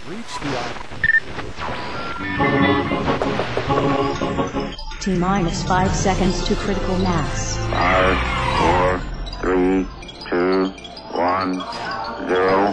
reached the T-minus 5 seconds to critical mass. 5, 4, 3, 2, 1, 0.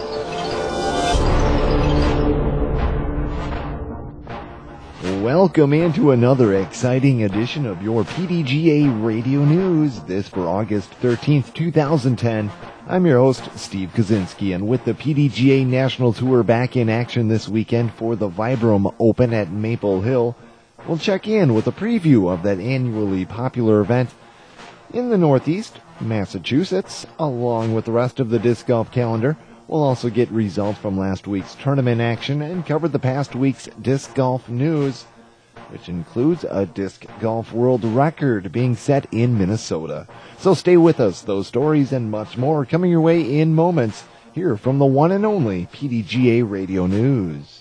Welcome into another exciting edition of your PDGA Radio News. This for August 13th, 2010. I'm your host, Steve Kaczynski, and with the PDGA National Tour back in action this weekend for the Vibram Open at Maple Hill, we'll check in with a preview of that annually popular event in the Northeast, Massachusetts, along with the rest of the disc golf calendar. We'll also get results from last week's tournament action and cover the past week's disc golf news, which includes a disc golf world record being set in Minnesota. So stay with us. Those stories and much more coming your way in moments here from the one and only PDGA Radio News.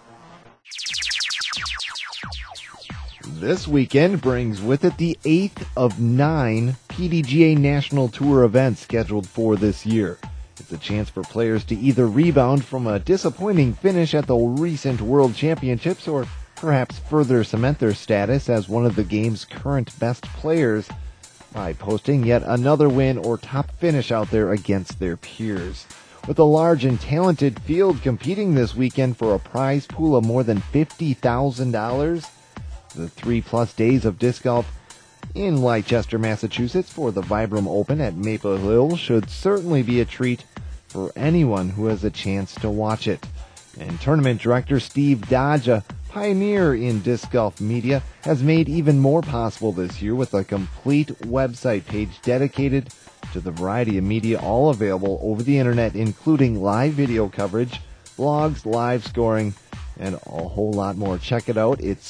This weekend brings with it the 8th of 9 PDGA National Tour events scheduled for this year. It's a chance for players to either rebound from a disappointing finish at the recent World Championships or perhaps further cement their status as one of the game's current best players by posting yet another win or top finish out there against their peers. With a large and talented field competing this weekend for a prize pool of more than $50,000, the 3+ days of disc golf in Leicester, Massachusetts for the Vibram Open at Maple Hill should certainly be a treat for anyone who has a chance to watch it. And tournament director Steve Dodge, a pioneer in disc golf media, has made even more possible this year with a complete website page dedicated to the variety of media all available over the internet, including live video coverage, blogs, live scoring, and a whole lot more. Check it out. It's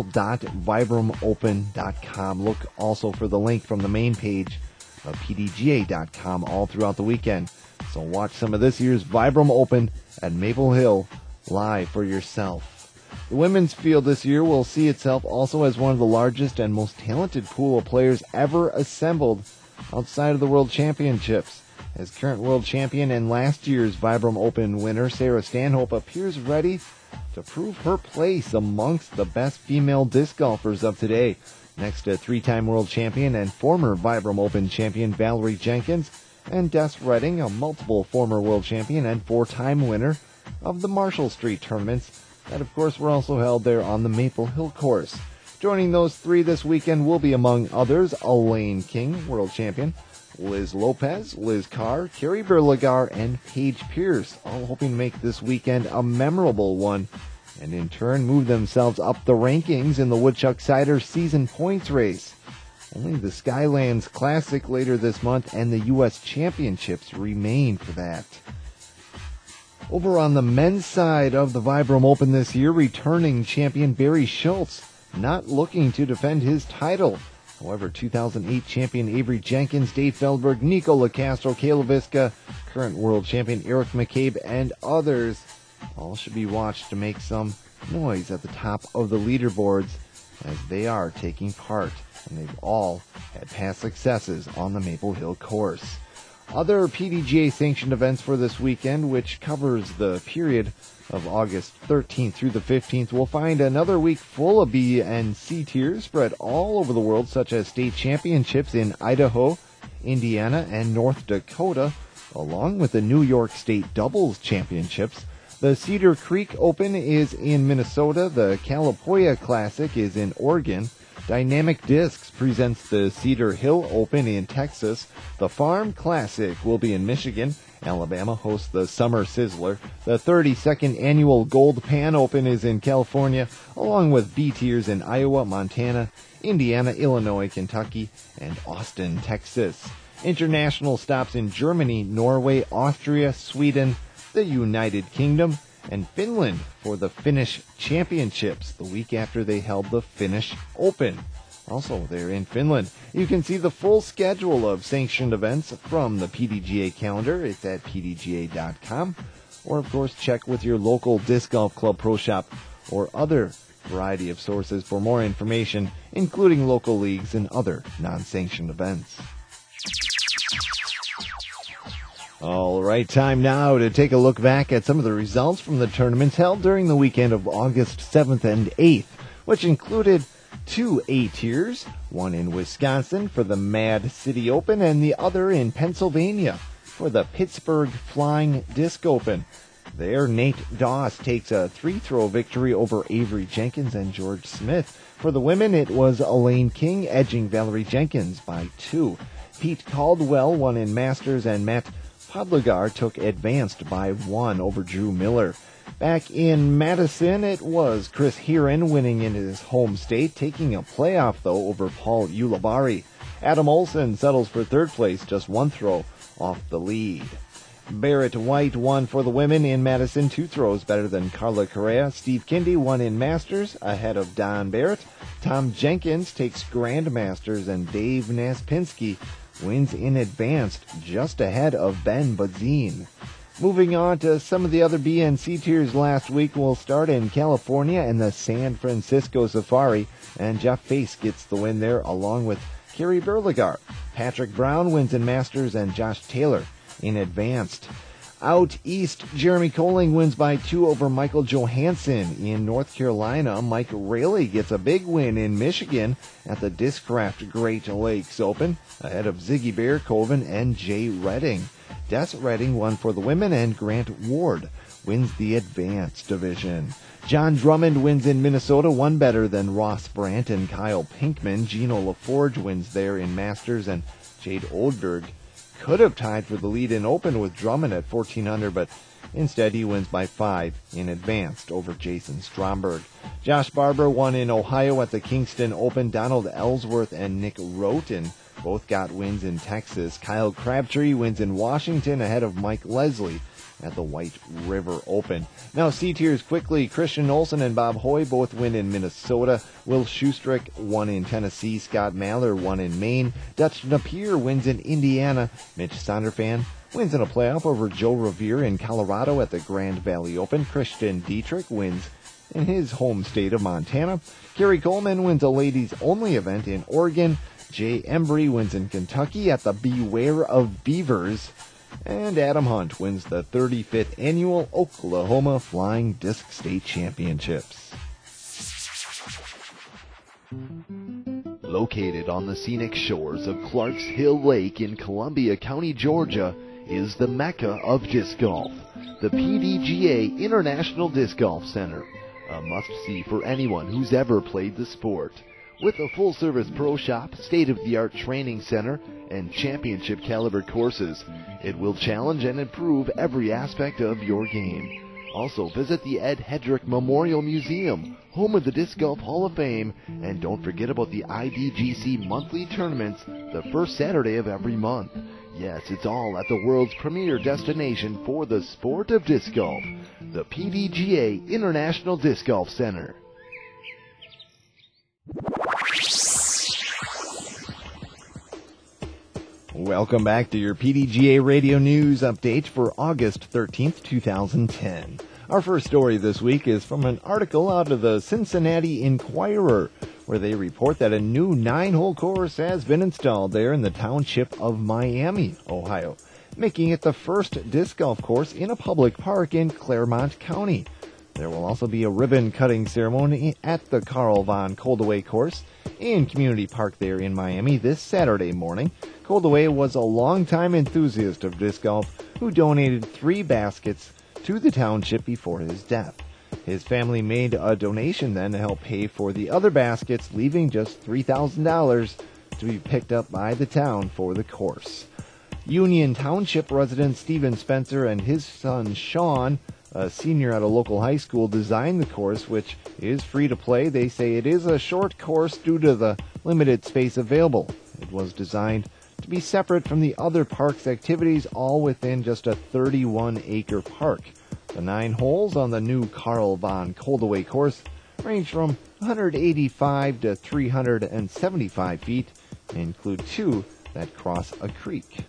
social.vibramopen.com. Look also for the link from the main page of pdga.com all throughout the weekend. So watch some of this year's Vibram Open at Maple Hill live for yourself. The women's field this year will see itself also as one of the largest and most talented pool of players ever assembled outside of the World Championships. As current world champion and last year's Vibram Open winner, Sarah Stanhope appears ready to prove her place amongst the best female disc golfers of today, next to 3-time world champion and former Vibram Open champion Valerie Jenkins, and Des Redding, a multiple former world champion and 4-time winner of the Marshall Street tournaments that, of course, were also held there on the Maple Hill course. Joining those three this weekend will be, among others, Elaine King, world champion, Liz Lopez, Liz Carr, Carrie Berlagar, and Paige Pierce, all hoping to make this weekend a memorable one and in turn move themselves up the rankings in the Woodchuck Cider season points race. Only the Skylands Classic later this month and the U.S. Championships remain for that. Over on the men's side of the Vibram Open this year, returning champion Barry Schultz not looking to defend his title. However, 2008 champion Avery Jenkins, Dave Feldberg, Nico LaCastro, Kayla Viska, current world champion Eric McCabe, and others all should be watched to make some noise at the top of the leaderboards as they are taking part, and they've all had past successes on the Maple Hill course. Other PDGA sanctioned events for this weekend, which covers the period of August 13th through the 15th, will find another week full of B and C tiers spread all over the world, such as state championships in Idaho, Indiana, and North Dakota, along with the New York State Doubles Championships. The Cedar Creek Open is in Minnesota. The Calipoia Classic is in Oregon. Dynamic Discs presents the Cedar Hill Open in Texas. The Farm Classic will be in Michigan. Alabama hosts the Summer Sizzler. The 32nd Annual Gold Pan Open is in California, along with B tiers in Iowa, Montana, Indiana, Illinois, Kentucky, and Austin, Texas. International stops in Germany, Norway, Austria, Sweden, the United Kingdom, and Finland for the Finnish Championships the week after they held the Finnish Open. Also there in Finland. You can see the full schedule of sanctioned events from the PDGA calendar. It's at pdga.com. Or, of course, check with your local Disc Golf Club Pro Shop or other variety of sources for more information, including local leagues and other non-sanctioned events. All right, time now to take a look back at some of the results from the tournaments held during the weekend of August 7th and 8th, which included 2 A-tiers, one in Wisconsin for the Mad City Open and the other in Pennsylvania for the Pittsburgh Flying Disc Open. There, Nate Doss takes a 3-throw victory over Avery Jenkins and George Smith. For the women, it was Elaine King edging Valerie Jenkins by 2. Pete Caldwell won in Masters and Matt Podlegar took advanced by 1 over Drew Miller. Back in Madison, it was Chris Heron winning in his home state, taking a playoff, though, over Paul Ulibarri. Adam Olson settles for 3rd place, just 1 throw off the lead. Barrett White won for the women in Madison, 2 throws better than Carla Correa. Steve Kindy won in Masters ahead of Don Barrett. Tom Jenkins takes Grandmasters, and Dave Naspinski wins in Advanced just ahead of Ben Badzine. Moving on to some of the other B and C tiers last week, we'll start in California and the San Francisco Safari, and Jeff Face gets the win there along with Kerry Berligar. Patrick Brown wins in Masters and Josh Taylor in Advanced. Out east, Jeremy Colling wins by 2 over Michael Johansson. In North Carolina, Mike Rayleigh gets a big win in Michigan at the Discraft Great Lakes Open, ahead of Ziggy Bear Coven and Jay Redding. Des Redding won for the women, and Grant Ward wins the Advanced division. John Drummond wins in Minnesota, 1 better than Ross Brandt and Kyle Pinkman. Gino LaForge wins there in Masters, and Jade Oldberg could have tied for the lead in Open with Drummond at 14 under, but instead he wins by 5 in Advanced over Jason Stromberg. Josh Barber won in Ohio at the Kingston Open. Donald Ellsworth and Nick Roten both got wins in Texas. Kyle Crabtree wins in Washington ahead of Mike Leslie at the White River Open. Now C-tiers quickly. Christian Olsen and Bob Hoy both win in Minnesota. Will Schustrick won in Tennessee. Scott Maller won in Maine. Dutch Napier wins in Indiana. Mitch Sonderfan wins in a playoff over Joe Revere in Colorado at the Grand Valley Open. Christian Dietrich wins in his home state of Montana. Kerry Coleman wins a ladies-only event in Oregon. Jay Embry wins in Kentucky at the Beware of Beavers. And Adam Hunt wins the 35th Annual Oklahoma Flying Disc State Championships. Located on the scenic shores of Clarks Hill Lake in Columbia County, Georgia, is the Mecca of disc golf, the PDGA International Disc Golf Center, a must-see for anyone who's ever played the sport. With a full-service pro shop, state-of-the-art training center, and championship-caliber courses, it will challenge and improve every aspect of your game. Also, visit the Ed Hedrick Memorial Museum, home of the Disc Golf Hall of Fame, and don't forget about the IDGC monthly tournaments the first Saturday of every month. Yes, it's all at the world's premier destination for the sport of disc golf, the PDGA International Disc Golf Center. Welcome back to your PDGA Radio News update for August 13th, 2010. Our first story this week is from an article out of the Cincinnati Enquirer, where they report that a new 9-hole course has been installed there in the township of Miami, Ohio, making it the first disc golf course in a public park in Claremont County. There will also be a ribbon-cutting ceremony at the Carl Von Coldaway course in Community Park there in Miami this Saturday morning. Coldaway was a longtime enthusiast of disc golf who donated 3 baskets to the township before his death. His family made a donation then to help pay for the other baskets, leaving just $3,000 to be picked up by the town for the course. Union Township resident Stephen Spencer and his son Sean, a senior at a local high school, designed the course, which is free to play. They say it is a short course due to the limited space available. It was designed to be separate from the other park's activities, all within just a 31-acre park. The 9 holes on the new Carl Von Coldaway course range from 185 to 375 feet and include 2 that cross a creek.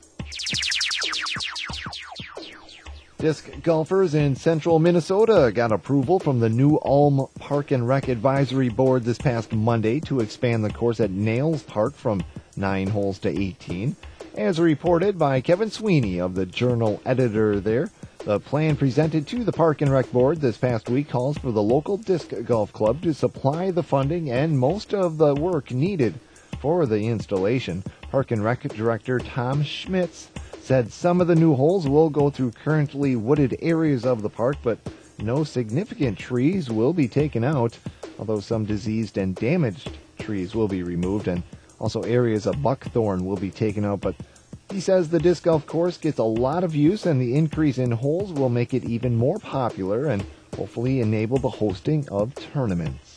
Disc golfers in central Minnesota got approval from the new Ulm Park and Rec Advisory Board this past Monday to expand the course at Nails Park from 9 holes to 18. As reported by Kevin Sweeney of the Journal editor there, the plan presented to the Park and Rec Board this past week calls for the local disc golf club to supply the funding and most of the work needed for the installation. Park and Rec Director Tom Schmitz said some of the new holes will go through currently wooded areas of the park, but no significant trees will be taken out, although some diseased and damaged trees will be removed, and also areas of buckthorn will be taken out. But he says the disc golf course gets a lot of use, and the increase in holes will make it even more popular and hopefully enable the hosting of tournaments.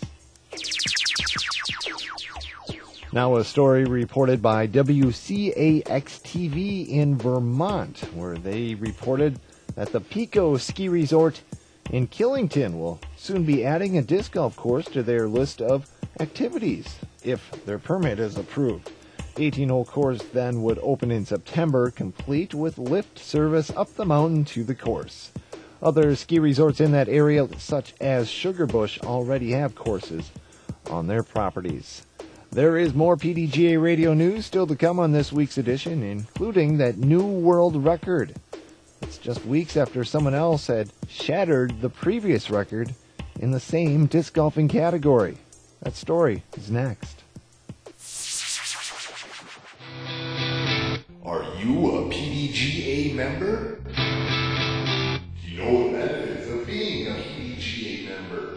Now a story reported by WCAX-TV in Vermont, where they reported that the Pico Ski Resort in Killington will soon be adding a disc golf course to their list of activities if their permit is approved. The 18-hole course then would open in September, complete with lift service up the mountain to the course. Other ski resorts in that area, such as Sugarbush, already have courses on their properties. There is more PDGA radio news still to come on this week's edition, including that new world record. It's just weeks after someone else had shattered the previous record in the same disc golfing category. That story is next. Are you a PDGA member? Do you know the benefits of being a PDGA member?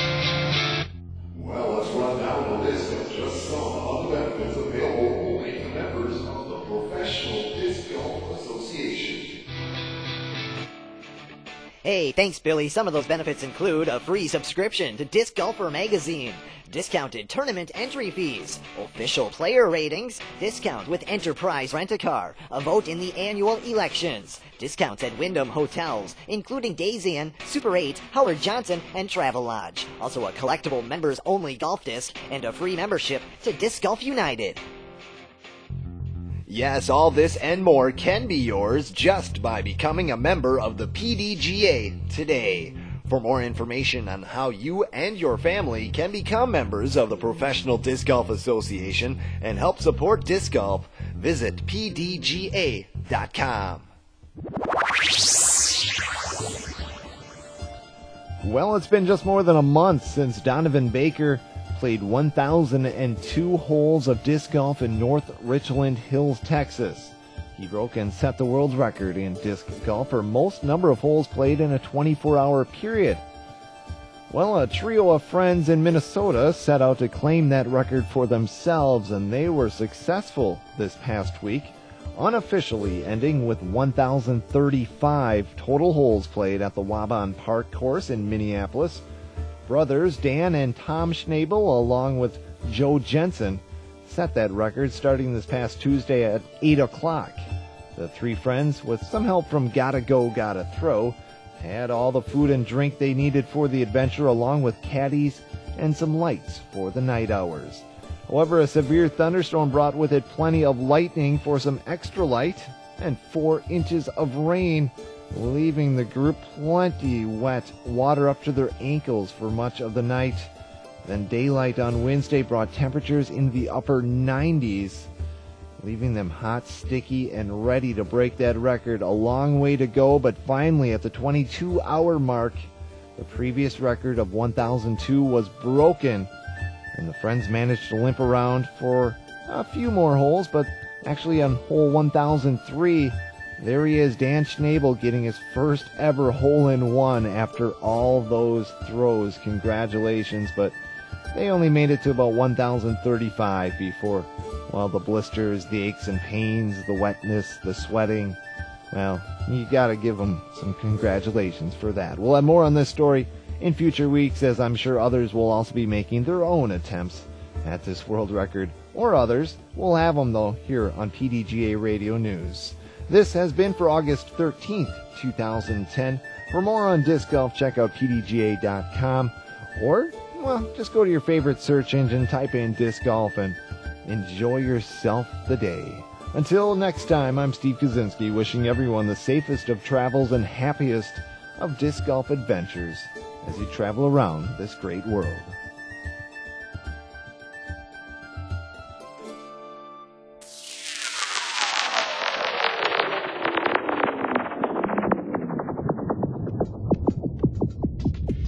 Well, let's run down a list of just some of the benefits available only to members of the Professional Disc Golf Association. Hey, thanks, Billy. Some of those benefits include a free subscription to Disc Golfer magazine, discounted tournament entry fees, official player ratings, discount with Enterprise Rent-A-Car, a vote in the annual elections, discounts at Wyndham Hotels, including Days Inn, Super 8, Howard Johnson, and Travelodge. Also a collectible members-only golf disc and a free membership to Disc Golf United. Yes, all this and more can be yours just by becoming a member of the PDGA today. For more information on how you and your family can become members of the Professional Disc Golf Association and help support disc golf, visit pdga.com. Well, it's been just more than a month since Donovan Baker played 1,002 holes of disc golf in North Richland Hills, Texas. He broke and set the world record in disc golf for most number of holes played in a 24-hour period. Well, a trio of friends in Minnesota set out to claim that record for themselves, and they were successful this past week, unofficially ending with 1,035 total holes played at the Waban Park course in Minneapolis. Brothers Dan and Tom Schnabel, along with Joe Jensen, set that record starting this past Tuesday at 8 o'clock. The three friends, with some help from Gotta Go, Gotta Throw, had all the food and drink they needed for the adventure, along with caddies and some lights for the night hours. However, a severe thunderstorm brought with it plenty of lightning for some extra light and 4 inches of rain, leaving the group plenty wet, water up to their ankles for much of the night. Then daylight on Wednesday brought temperatures in the upper 90s, leaving them hot, sticky, and ready to break that record. A long way to go, but finally at the 22-hour mark, the previous record of 1,002 was broken, and the friends managed to limp around for a few more holes, but actually on hole 1,003, there he is, Dan Schnabel, getting his first ever hole-in-one after all those throws. Congratulations, but they only made it to about 1,035 before, well, the blisters, the aches and pains, the wetness, the sweating. Well, you gotta give them some congratulations for that. We'll have more on this story in future weeks, as I'm sure others will also be making their own attempts at this world record, or others. We'll have them, though, here on PDGA Radio News. This has been for August 13th, 2010. For more on disc golf, check out pdga.com, or, well, just go to your favorite search engine, type in disc golf, and enjoy yourself the day. Until next time, I'm Steve Kaczynski, wishing everyone the safest of travels and happiest of disc golf adventures as you travel around this great world.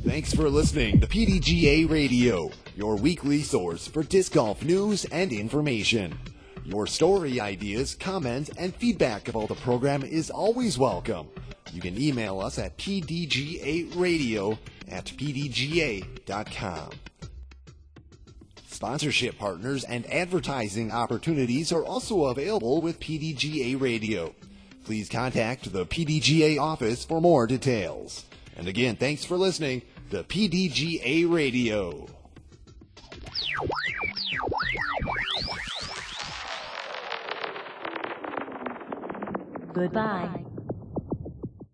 Thanks for listening to PDGA Radio, your weekly source for disc golf news and information. Your story, ideas, comments, and feedback about the program is always welcome. You can email us at pdgaradio@pdga.com. Sponsorship partners and advertising opportunities are also available with PDGA Radio. Please contact the PDGA office for more details. And again, thanks for listening to PDGA Radio. Goodbye.